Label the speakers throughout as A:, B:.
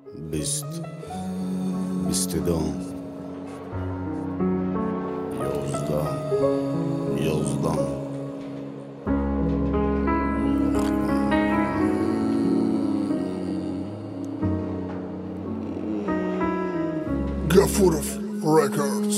A: بیستدام 11
B: Gafurov Records.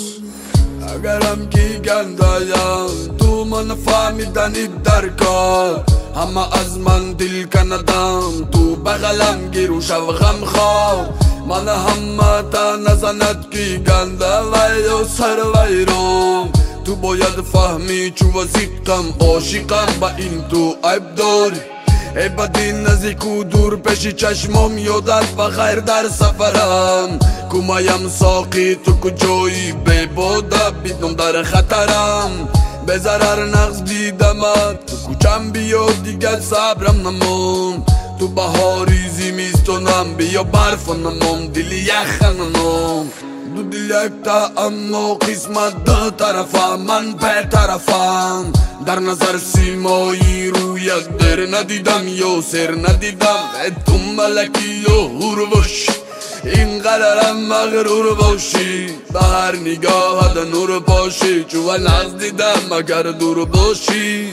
C: اگرم کی گندایم تو من فهمیدنی درکار همه از من دل کندم تو بغلم گیر و شو غم خواه من همه تا نزند کی گنده ویدو سر ویروم تو باید فهمی چو وزیقم عاشقم با این تو عیب داری ای بدی نزدیک و دور پیش چشمم یادت بخیر در سفرم کمایم ساقی تو کجایی بی باده بیدم در خطرم به ضرر نقص دیدمت تو کوچم بیا دیگر صبرم نمون تو بهاری زمستونم بیا برف نمون دل یخ نمون دو دل یک تا اما قسمت دو طرفم من به طرفم در نظر سیمایی رو یک در ندیدم یا سر ندیدم تو ملکی یا هور باشی این قدرم مغرور باشی به هر نگاه نور باشی چو نقص دیدم مگر دور باشی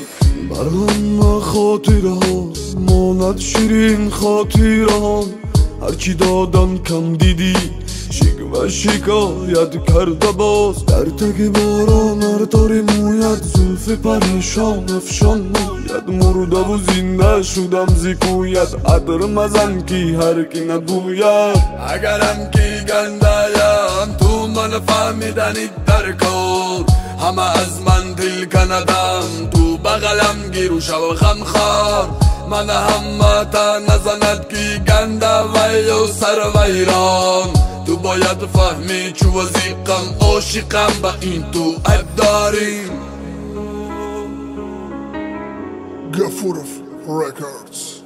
D: برهم خاطره ها ماند شیرین خاطره ها هرچی دادم کم دیدی شیک و شکایت کرده باز در تگ باران هر تاری موید زلف پریشان افشان موید مرده و زنده شدم زیکوید عطر مزن کی هر کی نگوید
C: اگرم کی گندایم تو من فهمیدنی درکار همه از من دل کندم تو بغلم گیر و شو غم خوار من همه تا نزند کی گنده ویدو سر ویران تو باید فهمی چو وزیقم عاشقم با این تو عیب داریم
B: Gafurov Records.